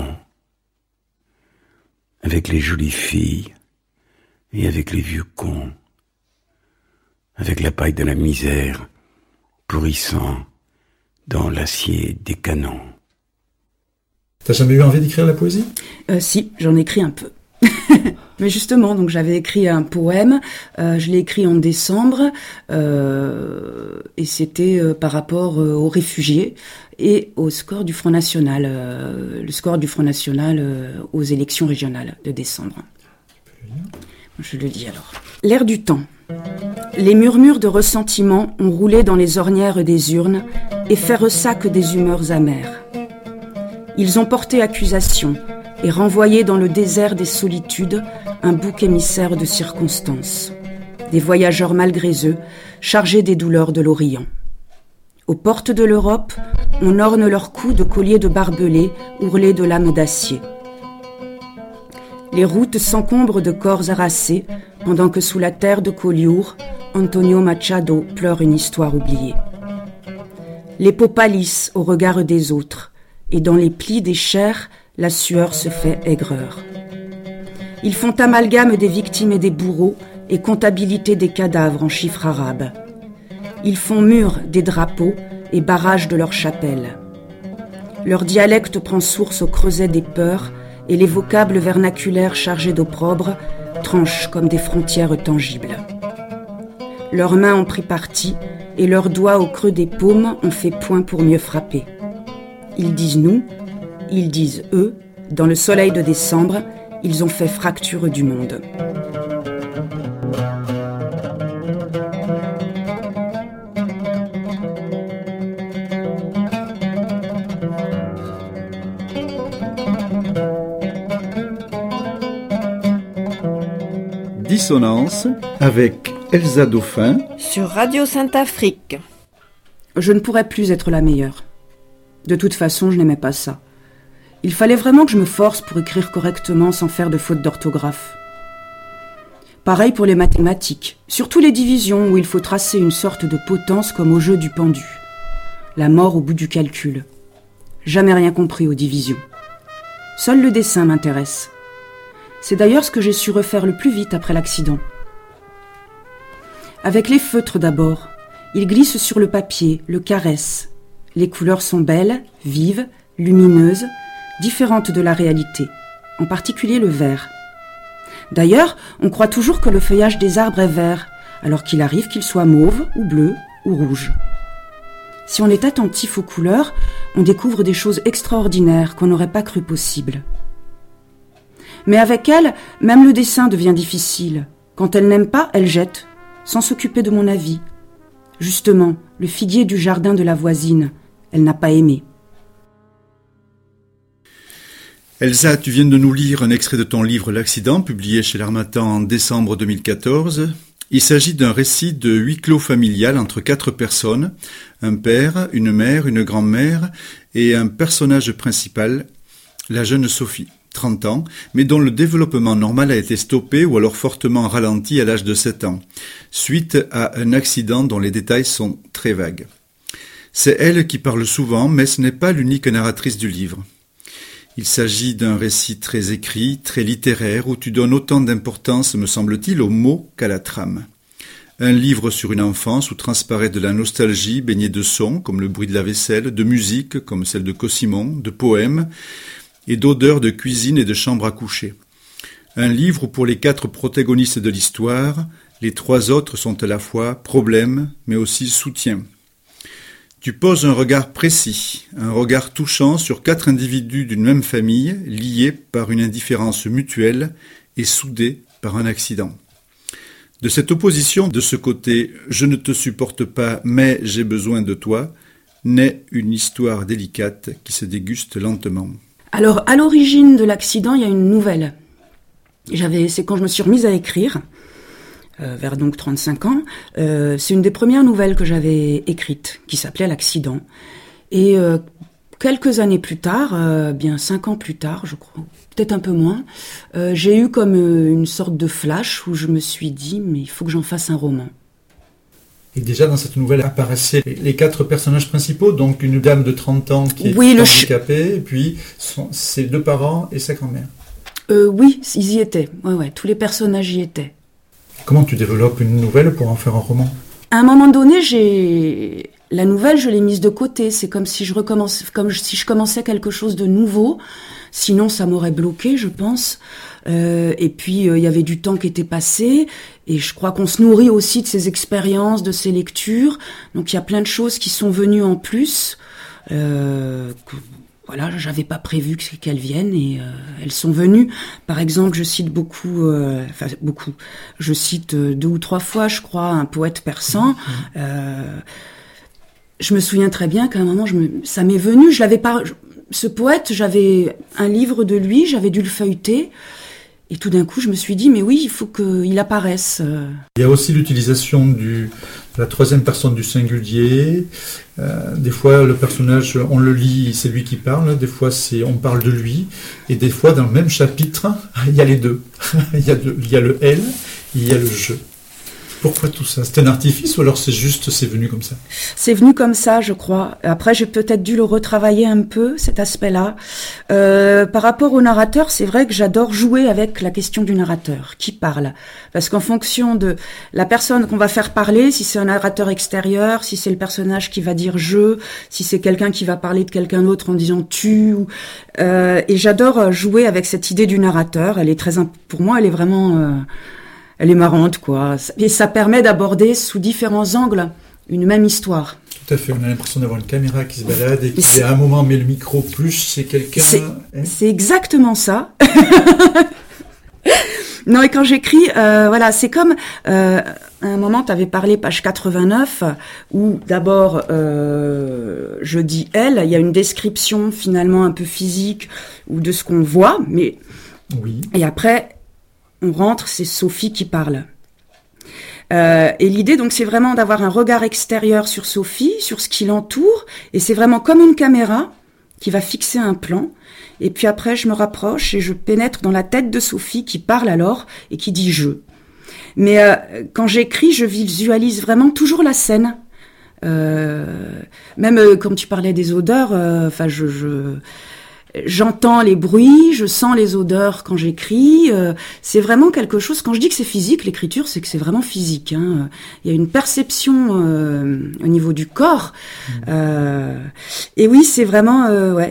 avec les jolies filles et avec les vieux cons, avec la paille de la misère pourrissant dans l'acier des canons. T'as jamais eu envie d'écrire la poésie ? Si, j'en ai écrit un peu. Mais justement, donc j'avais écrit un poème, je l'ai écrit en décembre, et c'était par rapport aux réfugiés et au score du Front National, le score du Front National aux élections régionales de décembre. Je le lis alors. L'air du temps. Les murmures de ressentiment ont roulé dans les ornières des urnes et fait ressac des humeurs amères. Ils ont porté accusation et renvoyé dans le désert des solitudes un bouc émissaire de circonstances. Des voyageurs malgré eux, chargés des douleurs de l'Orient. Aux portes de l'Europe, on orne leurs coups de colliers de barbelés ourlés de lames d'acier. Les routes s'encombrent de corps harassés, pendant que sous la terre de Collioure, Antonio Machado pleure une histoire oubliée. Les peaux pâlissent au regard des autres, et dans les plis des chairs, la sueur se fait aigreur. Ils font amalgame des victimes et des bourreaux et comptabilité des cadavres en chiffres arabes. Ils font mur des drapeaux et barrage de leurs chapelles. Leur dialecte prend source au creuset des peurs et les vocables vernaculaires chargés d'opprobre tranchent comme des frontières tangibles. Leurs mains ont pris parti et leurs doigts au creux des paumes ont fait point pour mieux frapper. Ils disent nous, ils disent eux, dans le soleil de décembre, ils ont fait fracture du monde. Dissonance avec Elsa Dauphin sur Radio Sainte-Afrique. Je ne pourrais plus être la meilleure. De toute façon, je n'aimais pas ça. Il fallait vraiment que je me force pour écrire correctement sans faire de faute d'orthographe. Pareil pour les mathématiques, surtout les divisions où il faut tracer une sorte de potence comme au jeu du pendu. La mort au bout du calcul. Jamais rien compris aux divisions. Seul le dessin m'intéresse. C'est d'ailleurs ce que j'ai su refaire le plus vite après l'accident. Avec les feutres d'abord, ils glissent sur le papier, le caressent. Les couleurs sont belles, vives, lumineuses, différentes de la réalité, en particulier le vert. D'ailleurs, on croit toujours que le feuillage des arbres est vert, alors qu'il arrive qu'il soit mauve ou bleu ou rouge. Si on est attentif aux couleurs, on découvre des choses extraordinaires qu'on n'aurait pas cru possibles. Mais avec elle, même le dessin devient difficile. Quand elle n'aime pas, elle jette, sans s'occuper de mon avis. Justement, le figuier du jardin de la voisine, elle n'a pas aimé. Elsa, tu viens de nous lire un extrait de ton livre L'accident, publié chez l'Harmattan en décembre 2014. Il s'agit d'un récit de huis clos familial entre 4 personnes, un père, une mère, une grand-mère et un personnage principal, la jeune Sophie, 30 ans, mais dont le développement normal a été stoppé ou alors fortement ralenti à l'âge de 7 ans, suite à un accident dont les détails sont très vagues. C'est elle qui parle souvent, mais ce n'est pas l'unique narratrice du livre. Il s'agit d'un récit très écrit, très littéraire, où tu donnes autant d'importance, me semble-t-il, aux mots qu'à la trame. Un livre sur une enfance où transparaît de la nostalgie baignée de sons comme le bruit de la vaisselle, de musique comme celle de Cossimon, de poèmes et d'odeurs de cuisine et de chambre à coucher. Un livre où pour les 4 protagonistes de l'histoire, les 3 autres sont à la fois problèmes mais aussi soutien. Tu poses un regard précis, un regard touchant sur 4 individus d'une même famille, liés par une indifférence mutuelle et soudés par un accident. De cette opposition, de ce côté « je ne te supporte pas, mais j'ai besoin de toi », naît une histoire délicate qui se déguste lentement. Alors, à l'origine de l'accident, il y a une nouvelle. C'est quand je me suis remise à écrire, vers donc 35 ans, c'est une des premières nouvelles que j'avais écrites, qui s'appelait « L'accident ». Et quelques années plus tard, bien 5 ans plus tard, je crois, peut-être un peu moins, j'ai eu comme une sorte de flash où je me suis dit, mais il faut que j'en fasse un roman. Et déjà dans cette nouvelle apparaissaient les 4 personnages principaux, donc une dame de 30 ans qui est handicapée, et puis ses 2 parents et sa grand-mère. Oui, ils y étaient, ouais, tous les personnages y étaient. Comment tu développes une nouvelle pour en faire un roman ? À un moment donné, la nouvelle, je l'ai mise de côté. C'est comme si je commençais quelque chose de nouveau. Sinon, ça m'aurait bloqué, je pense. Et puis, il y avait du temps qui était passé. Et je crois qu'on se nourrit aussi de ces expériences, de ces lectures. Donc, il y a plein de choses qui sont venues en plus. Voilà, j'avais pas prévu qu'elles viennent et elles sont venues. Par exemple, je cite beaucoup. Je cite 2 ou 3 fois, je crois, un poète persan. Je me souviens très bien qu'à un moment, ça m'est venu. Je l'avais pas. Ce poète, j'avais un livre de lui, j'avais dû le feuilleter. Et tout d'un coup, je me suis dit, mais oui, il faut qu'il apparaisse. Il y a aussi l'utilisation de la 3e personne du singulier. Des fois, le personnage, on le lit, c'est lui qui parle. Des fois, on parle de lui. Et des fois, dans le même chapitre, il y a les 2. Il y a le « elle » et il y a le « je ». Pourquoi tout ça ? C'est un artifice ou alors c'est venu comme ça ? C'est venu comme ça, je crois. Après, j'ai peut-être dû le retravailler un peu, cet aspect-là. Par rapport au narrateur, c'est vrai que j'adore jouer avec la question du narrateur, qui parle. Parce qu'en fonction de la personne qu'on va faire parler, si c'est un narrateur extérieur, si c'est le personnage qui va dire « je », si c'est quelqu'un qui va parler de quelqu'un d'autre en disant « tu », et j'adore jouer avec cette idée du narrateur. Pour moi, elle est vraiment... Elle est marrante, quoi. Et ça permet d'aborder sous différents angles une même histoire. Tout à fait. On a l'impression d'avoir une caméra qui se balade et qui, à un moment, met le micro plus chez quelqu'un. C'est exactement ça. Non, et quand j'écris, voilà, c'est comme... à un moment, tu avais parlé, page 89, où d'abord, je dis « elle », il y a une description finalement un peu physique ou de ce qu'on voit, mais... Oui. Et après... On rentre, c'est Sophie qui parle. Et l'idée, donc, c'est vraiment d'avoir un regard extérieur sur Sophie, sur ce qui l'entoure, et c'est vraiment comme une caméra qui va fixer un plan. Et puis après, je me rapproche et je pénètre dans la tête de Sophie qui parle alors et qui dit « je ». Mais quand j'écris, je visualise vraiment toujours la scène. Même comme tu parlais des odeurs, j'entends les bruits, je sens les odeurs quand j'écris. C'est vraiment quelque chose. Quand je dis que c'est physique, l'écriture, c'est que c'est vraiment physique. Hein. Il y a une perception au niveau du corps. Et oui, c'est vraiment ouais.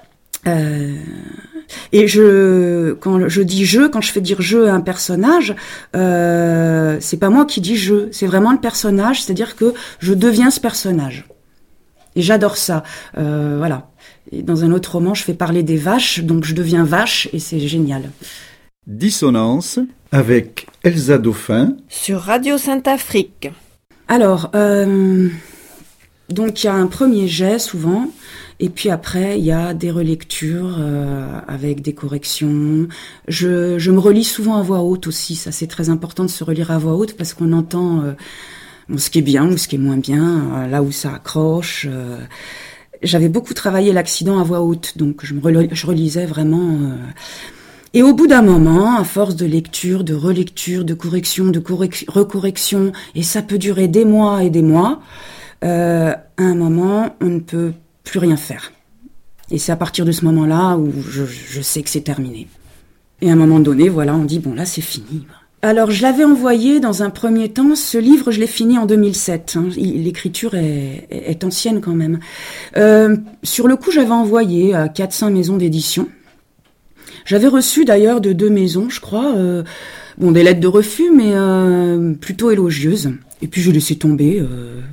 Et quand je dis je, quand je fais dire je à un personnage, c'est pas moi qui dis je, c'est vraiment le personnage. C'est-à-dire que je deviens ce personnage. Et j'adore ça. Voilà. Et dans un autre roman, je fais parler des vaches, donc je deviens vache, et c'est génial. Dissonance avec Elsa Dauphin sur Radio Sainte-Afrique. Alors, donc il y a un premier jet souvent, et puis après il y a des relectures avec des corrections. Je me relis souvent à voix haute aussi, ça c'est très important de se relire à voix haute parce qu'on entend ce qui est bien ou ce qui est moins bien, là où ça accroche. J'avais beaucoup travaillé l'accident à voix haute, donc je relisais vraiment. Et au bout d'un moment, à force de lecture, de relecture, de correction, de recorrection, et ça peut durer des mois et des mois, à un moment, on ne peut plus rien faire. Et c'est à partir de ce moment-là où je sais que c'est terminé. Et à un moment donné, voilà, on dit, bon là c'est fini. Alors, je l'avais envoyé dans un premier temps. Ce livre, je l'ai fini en 2007. L'écriture est ancienne quand même. Sur le coup, j'avais envoyé à 4-5 maisons d'édition. J'avais reçu d'ailleurs de 2 maisons, je crois, des lettres de refus, mais plutôt élogieuses. Et puis, j'ai laissé tomber.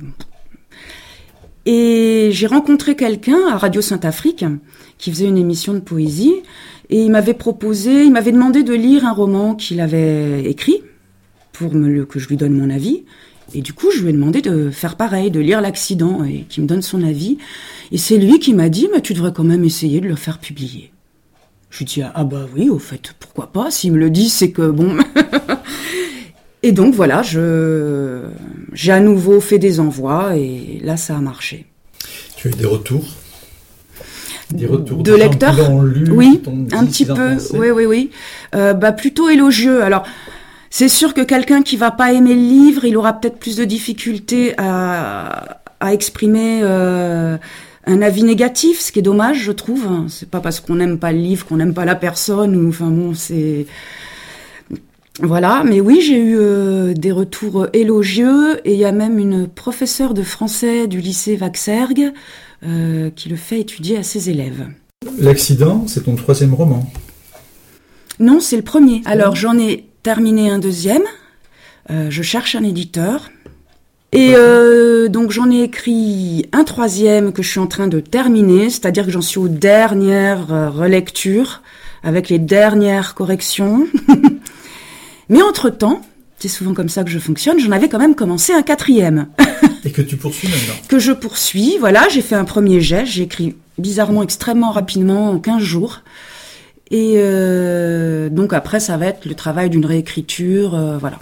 Et j'ai rencontré quelqu'un à Radio Saint-Afrique qui faisait une émission de poésie. Et il m'avait demandé de lire un roman qu'il avait écrit pour que je lui donne mon avis. Et du coup, je lui ai demandé de faire pareil, de lire L'Accident et qu'il me donne son avis. Et c'est lui qui m'a dit, mais tu devrais quand même essayer de le faire publier. Je lui ai dit, ah bah oui, au fait, pourquoi pas? S'il me le dit, c'est que bon. Et donc voilà, j'ai à nouveau fait des envois et là, ça a marché. Tu as eu des retours? Des retours de lecteurs, qui l'ont lu, oui, un petit peu, oui. Plutôt élogieux. Alors, c'est sûr que quelqu'un qui va pas aimer le livre, il aura peut-être plus de difficultés à exprimer un avis négatif, ce qui est dommage, je trouve. C'est pas parce qu'on n'aime pas le livre qu'on n'aime pas la personne. C'est voilà. Mais oui, j'ai eu des retours élogieux et il y a même une professeure de français du lycée Vaxergue qui le fait étudier à ses élèves. L'Accident, c'est ton 3e roman? Non, c'est le premier. Alors, j'en ai terminé un 2e. Je cherche un éditeur. Et donc, j'en ai écrit un 3e que je suis en train de terminer, c'est-à-dire que j'en suis aux dernières relectures, avec les dernières corrections. Mais entre-temps, c'est souvent comme ça que je fonctionne, j'en avais quand même commencé un 4e. Et que tu poursuis maintenant? Que je poursuis, voilà, j'ai fait un premier jet, j'ai écrit bizarrement extrêmement rapidement, en 15 jours. Et donc après, ça va être le travail d'une réécriture, voilà.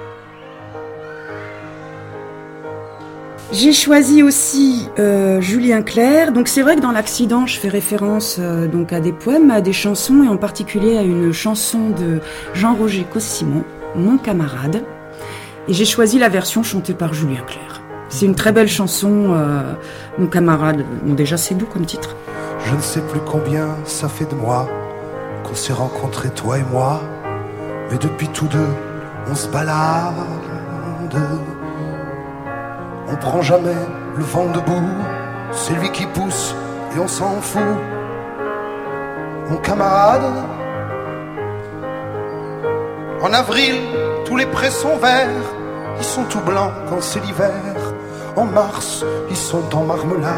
J'ai choisi aussi Julien Clerc. Donc c'est vrai que dans L'Accident, je fais référence donc à des poèmes, à des chansons, et en particulier à une chanson de Jean-Roger Cossimon, Mon camarade. Et j'ai choisi la version chantée par Julien Clerc. C'est une très belle chanson, Mon camarade. Bon, déjà, c'est doux comme titre. Je ne sais plus combien ça fait de mois qu'on s'est rencontrés, toi et moi. Mais depuis tous deux, on se balade. On prend jamais le vent debout, c'est lui qui pousse et on s'en fout. Mon camarade, en avril, tous les prés sont verts, ils sont tout blancs quand c'est l'hiver. En mars, ils sont en marmelade.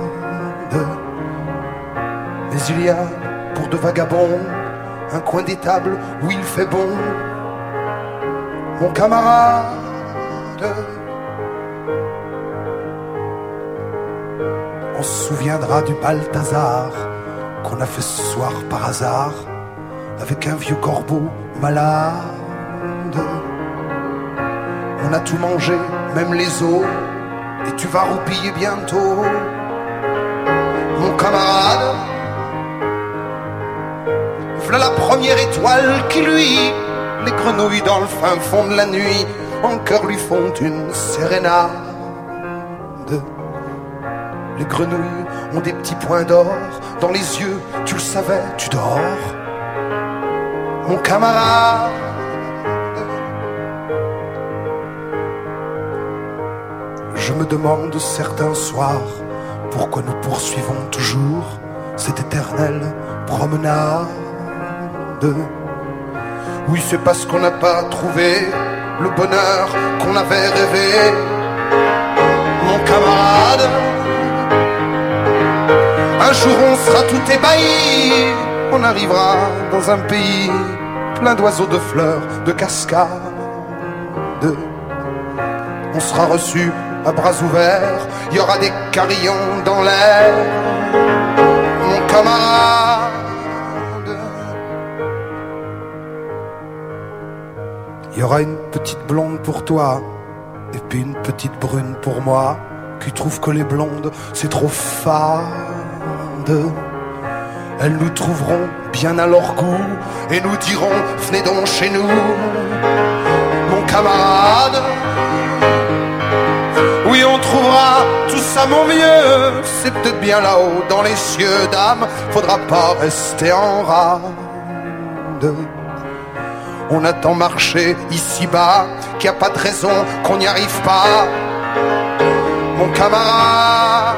Mais il y a, pour de vagabonds, un coin d'étable où il fait bon. Mon camarade, on se souviendra du Balthazar qu'on a fait ce soir par hasard avec un vieux corbeau malade. On a tout mangé, même les os, et tu vas roupiller bientôt. Mon camarade, voilà la première étoile qui luit. Les grenouilles dans le fin fond de la nuit en chœur lui font une sérénade. Les grenouilles ont des petits points d'or dans les yeux, tu le savais, tu dors. Mon camarade, je me demande certains soirs pourquoi nous poursuivons toujours cette éternelle promenade. Oui, c'est parce qu'on n'a pas trouvé le bonheur qu'on avait rêvé. Mon camarade, un jour on sera tout ébahi, on arrivera dans un pays plein d'oiseaux, de fleurs, de cascades. On sera reçu à bras ouverts, il y aura des carillons dans l'air. Mon camarade, il y aura une petite blonde pour toi, et puis une petite brune pour moi, qui trouve que les blondes c'est trop fade. Elles nous trouveront bien à leur goût et nous diront venez donc chez nous. Mon camarade, oui on trouvera tout ça mon vieux, c'est peut-être bien là-haut dans les cieux d'âme, faudra pas rester en rade. On a tant marché ici-bas qu'il n'y a pas de raison qu'on n'y arrive pas. Mon camarade,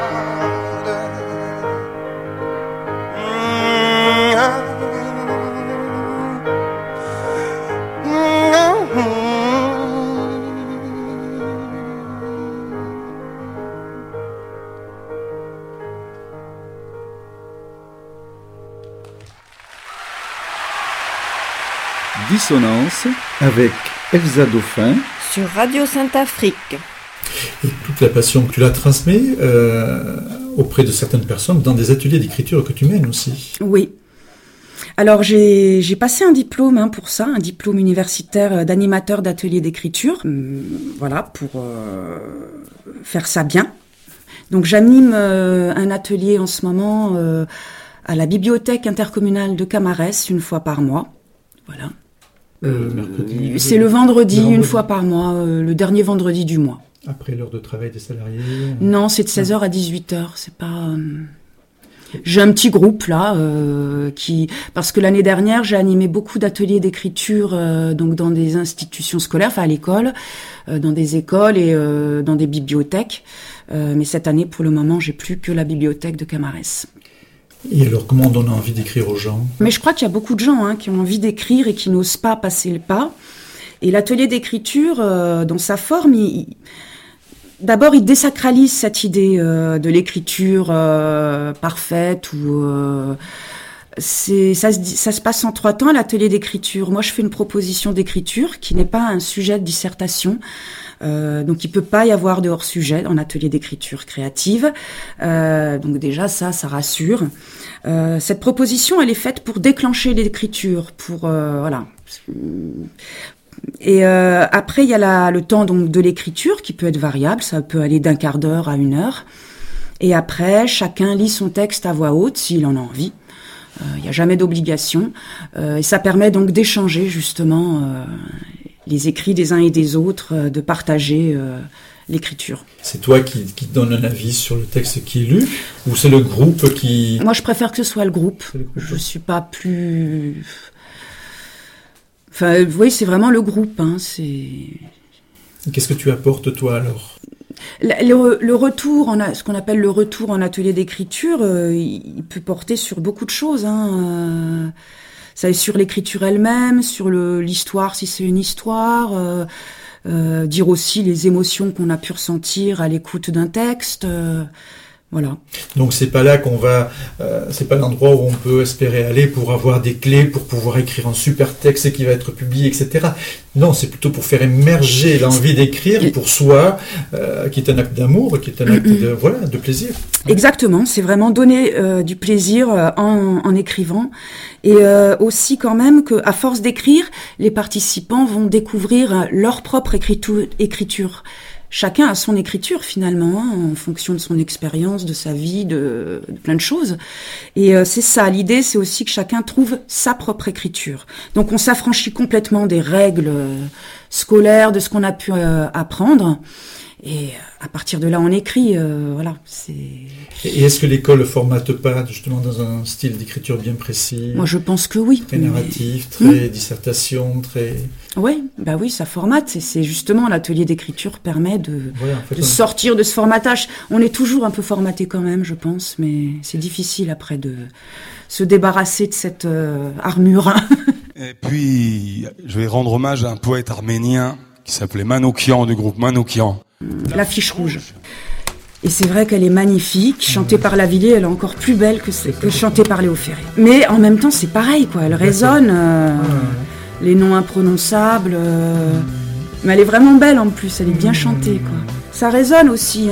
Dissonance avec Elsa Dauphin sur Radio Sainte-Afrique. Et toute la passion que tu la transmets auprès de certaines personnes dans des ateliers d'écriture que tu mènes aussi. Oui. Alors j'ai passé un diplôme pour ça, un diplôme universitaire d'animateur d'atelier d'écriture, voilà, pour faire ça bien. Donc j'anime un atelier en ce moment à la bibliothèque intercommunale de Camarès une fois par mois. Voilà. Mercredi. C'est le vendredi, une fois par mois, le dernier vendredi du mois. Après l'heure de travail des salariés. Non, c'est de 16h à 18h, c'est pas... J'ai un petit groupe là parce que l'année dernière j'ai animé beaucoup d'ateliers d'écriture donc dans des institutions scolaires, enfin à l'école, dans des écoles et dans des bibliothèques. Mais cette année pour le moment j'ai plus que la bibliothèque de Camarès. Et alors comment on donne envie d'écrire aux gens ? Mais je crois qu'il y a beaucoup de gens qui ont envie d'écrire et qui n'osent pas passer le pas. Et l'atelier d'écriture dans sa forme, d'abord, il désacralise cette idée de l'écriture parfaite ou ça se passe en 3 temps l'atelier d'écriture. Moi, je fais une proposition d'écriture qui n'est pas un sujet de dissertation. Donc, il peut pas y avoir de hors-sujet en atelier d'écriture créative. Donc déjà, ça rassure. Cette proposition, elle est faite pour déclencher l'écriture, pour voilà. Et après, il y a le temps donc de l'écriture qui peut être variable, ça peut aller d'1 quart d'heure à 1 heure. Et après, chacun lit son texte à voix haute s'il en a envie. Il n'y a jamais d'obligation. Et ça permet donc d'échanger justement les écrits des uns et des autres, de partager l'écriture. C'est toi qui donne un avis sur le texte qui est lu, ou c'est le groupe qui... Moi, je préfère que ce soit le groupe. Je suis pas plus... Enfin, oui, c'est vraiment le groupe. Qu'est-ce que tu apportes, toi, alors ? Le retour, ce qu'on appelle le retour en atelier d'écriture, il peut porter sur beaucoup de choses. Ça est sur l'écriture elle-même, sur l'histoire, si c'est une histoire, dire aussi les émotions qu'on a pu ressentir à l'écoute d'un texte. Voilà. Donc c'est pas là qu'on va, c'est pas l'endroit où on peut espérer aller pour avoir des clés pour pouvoir écrire un super texte qui va être publié, etc. Non, c'est plutôt pour faire émerger l'envie d'écrire pour soi, qui est un acte d'amour, qui est un acte de plaisir. Exactement, c'est vraiment donner du plaisir en écrivant, et aussi quand même que à force d'écrire, les participants vont découvrir leur propre écriture. Chacun a son écriture finalement, en fonction de son expérience, de sa vie, de plein de choses. Et c'est ça, l'idée, c'est aussi que chacun trouve sa propre écriture. Donc on s'affranchit complètement des règles scolaires, de ce qu'on a pu apprendre. Et à partir de là, on écrit, voilà. Et est-ce que l'école ne formate pas justement dans un style d'écriture bien précis ? Moi, je pense que oui. Très narratif, très dissertation, très... Oui, bah oui, ça formate. C'est justement l'atelier d'écriture permet de sortir de ce formatage. On est toujours un peu formaté quand même, je pense, mais c'est difficile après de se débarrasser de cette armure. Et puis, je vais rendre hommage à un poète arménien qui s'appelait Manoukian, du groupe Manoukian. L'affiche rouge. Et c'est vrai qu'elle est magnifique, chantée par Lavilliers, elle est encore plus belle que chantée par Léo Ferré. Mais en même temps, c'est pareil, quoi. Elle résonne, les noms imprononçables. Mais elle est vraiment belle en plus, elle est bien chantée, quoi. Ça résonne aussi,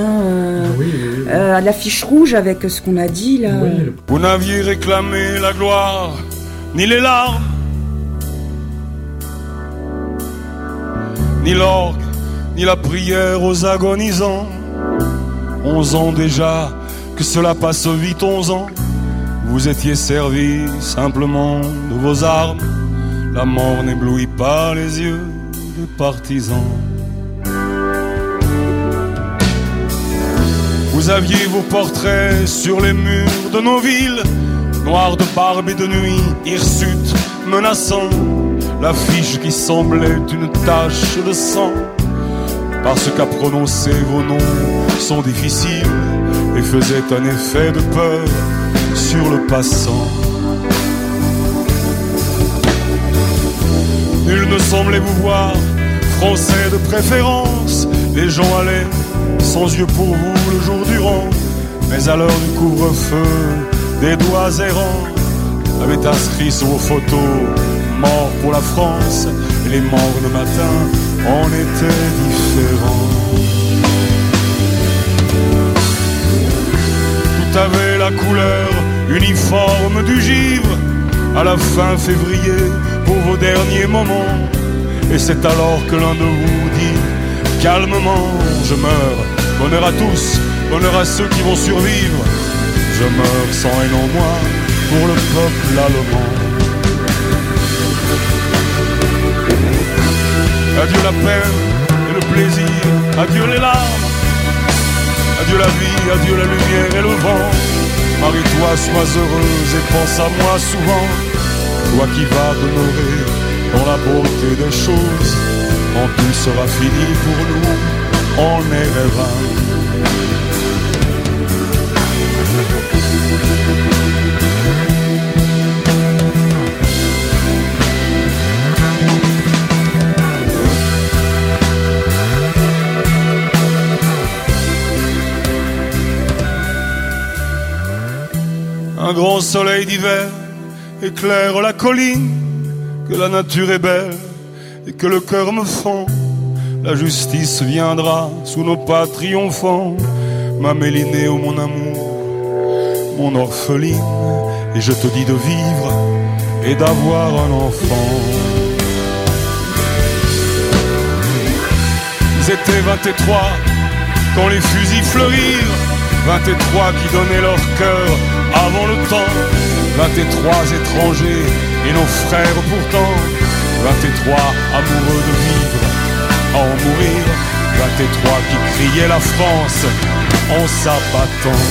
l'affiche rouge avec ce qu'on a dit là. Vous n'aviez réclamé la gloire, ni les larmes, ni l'orgue, ni la prière aux agonisants. 11 ans déjà, que cela passe vite, 11 ans. Vous étiez servis simplement de vos armes. La mort n'éblouit pas les yeux des partisans. Vous aviez vos portraits sur les murs de nos villes, noirs de barbe et de nuit, hirsutes menaçants. l'affiche qui semblait une tache de sang, parce qu'à prononcer vos noms sont difficiles et faisaient un effet de peur sur le passant. Nul ne semblait vous voir, français de préférence. Les gens allaient sans yeux pour vous le jour durant, mais à l'heure du couvre-feu, des doigts errants avaient inscrit sur vos photos « Mort pour la France », et les morts le matin en étaient différents. Tout avait la couleur uniforme du givre à la fin février pour vos derniers moments. Et c'est alors que l'un de vous dit calmement: je meurs, bonheur à tous, bonheur à ceux qui vont survivre. Je meurs sans haine en moi pour le peuple allemand. Adieu la peine et le plaisir, adieu les larmes, adieu la vie, adieu la lumière et le vent. Marie-toi, sois heureuse et pense à moi souvent. Toi qui vas demeurer dans la beauté des choses, quand tout sera fini pour nous, on est rêveurs. Un grand soleil d'hiver éclaire la colline, que la nature est belle et que le cœur me fend. La justice viendra sous nos pas triomphants, ma Mélinée, oh mon amour, mon orpheline, et je te dis de vivre et d'avoir un enfant. Ils étaient 23 quand les fusils fleurirent, 23 qui donnaient leur cœur avant le temps, 23 étrangers et nos frères pourtant, 23 amoureux de vivre, à en mourir, 23 qui criaient la France en s'abattant.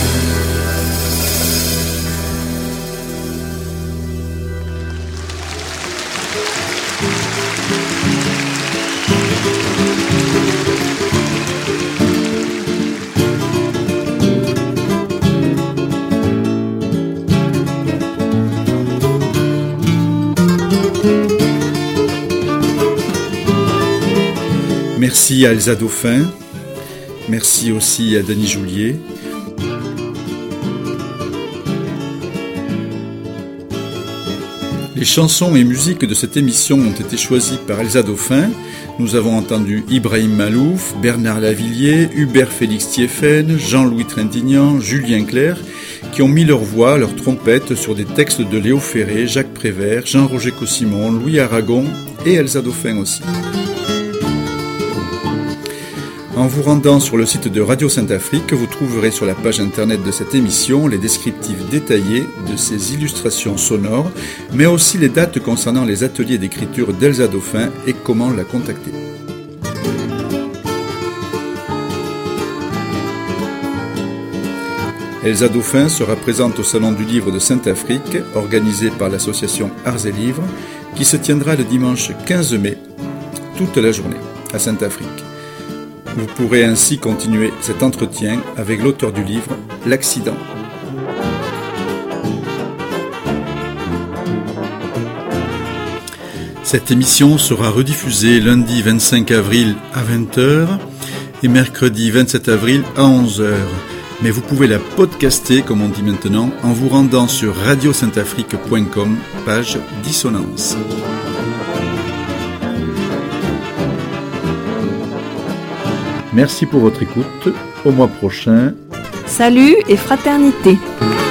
Merci à Elsa Dauphin, merci aussi à Denis Joulier. Les chansons et musiques de cette émission ont été choisies par Elsa Dauphin. Nous avons entendu Ibrahim Malouf, Bernard Lavillier, Hubert Félix Thiéphène, Jean-Louis Trintignant, Julien Clerc, qui ont mis leur voix, leur trompette sur des textes de Léo Ferré, Jacques Prévert, Jean-Roger Cossimon, Louis Aragon et Elsa Dauphin aussi. En vous rendant sur le site de Radio Sainte-Afrique, vous trouverez sur la page internet de cette émission les descriptifs détaillés de ces illustrations sonores, mais aussi les dates concernant les ateliers d'écriture d'Elsa Dauphin et comment la contacter. Elsa Dauphin sera présente au Salon du Livre de Sainte-Afrique, organisé par l'association Arts et Livres, qui se tiendra le dimanche 15 mai, toute la journée, à Sainte-Afrique. Vous pourrez ainsi continuer cet entretien avec l'auteur du livre « L'accident ». Cette émission sera rediffusée lundi 25 avril à 20h et mercredi 27 avril à 11h. Mais vous pouvez la podcaster, comme on dit maintenant, en vous rendant sur radiosainteafrique.com, page Dissonance. Merci pour votre écoute. Au mois prochain. Salut et fraternité.